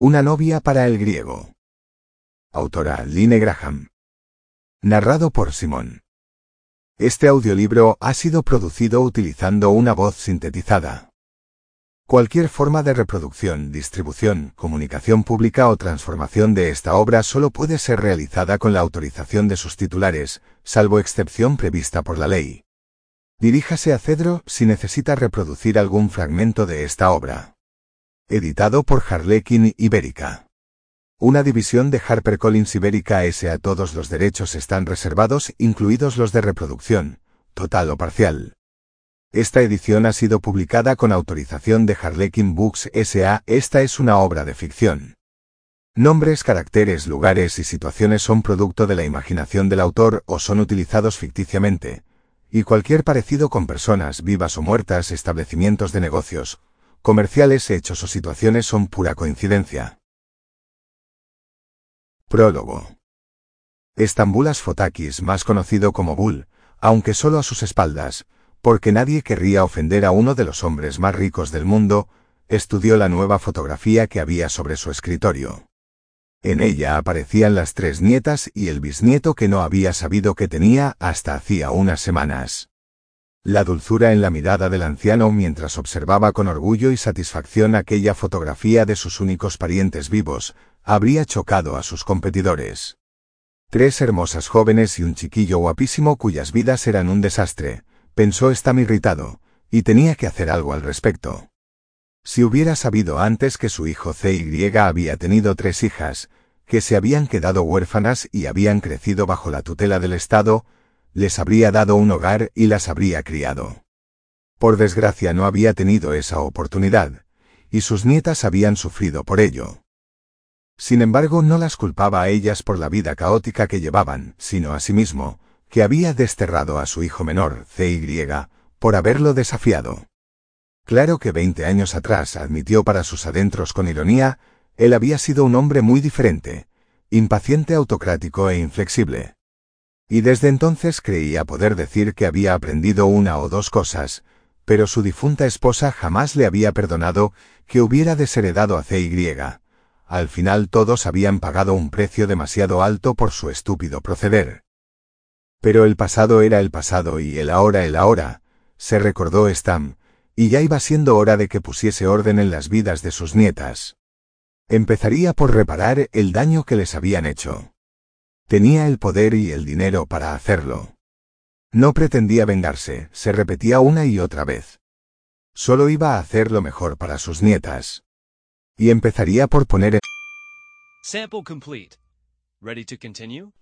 Una novia para el griego. Autora Line Graham. Narrado por Simón. Este audiolibro ha sido producido utilizando una voz sintetizada. Cualquier forma de reproducción, distribución, comunicación pública o transformación de esta obra solo puede ser realizada con la autorización de sus titulares, salvo excepción prevista por la ley. Diríjase a Cedro si necesita reproducir algún fragmento de esta obra. Editado por Harlequin Ibérica. Una división de HarperCollins Ibérica S.A. Todos los derechos están reservados, incluidos los de reproducción, total o parcial. Esta edición ha sido publicada con autorización de Harlequin Books S.A. Esta es una obra de ficción. Nombres, caracteres, lugares y situaciones son producto de la imaginación del autor o son utilizados ficticiamente, y cualquier parecido con personas vivas o muertas, establecimientos de negocios, comerciales, hechos o situaciones son pura coincidencia. Prólogo. Estambulas Fotakis, más conocido como Bull, aunque solo a sus espaldas, porque nadie querría ofender a uno de los hombres más ricos del mundo, estudió la nueva fotografía que había sobre su escritorio. En ella aparecían las 3 nietas y el bisnieto que no había sabido que tenía hasta hacía unas semanas. La dulzura en la mirada del anciano mientras observaba con orgullo y satisfacción aquella fotografía de sus únicos parientes vivos, habría chocado a sus competidores. 3 hermosas jóvenes y un chiquillo guapísimo cuyas vidas eran un desastre, pensó Stam irritado, y tenía que hacer algo al respecto. Si hubiera sabido antes que su hijo CY había tenido 3 hijas, que se habían quedado huérfanas y habían crecido bajo la tutela del Estado, les habría dado un hogar y las habría criado. Por desgracia no había tenido esa oportunidad, y sus nietas habían sufrido por ello. Sin embargo, no las culpaba a ellas por la vida caótica que llevaban, sino a sí mismo, que había desterrado a su hijo menor, CY, por haberlo desafiado. Claro que 20 años atrás, admitió para sus adentros con ironía, él había sido un hombre muy diferente, impaciente, autocrático e inflexible. Y desde entonces creía poder decir que había aprendido 1 o 2 cosas, pero su difunta esposa jamás le había perdonado que hubiera desheredado a CY. Al final todos habían pagado un precio demasiado alto por su estúpido proceder. Pero el pasado era el pasado y el ahora, se recordó Stam, y ya iba siendo hora de que pusiese orden en las vidas de sus nietas. Empezaría por reparar el daño que les habían hecho. Tenía el poder y el dinero para hacerlo. No pretendía vengarse, se repetía una y otra vez. Solo iba a hacer lo mejor para sus nietas. Y empezaría por poner Sample complete. Ready to continue?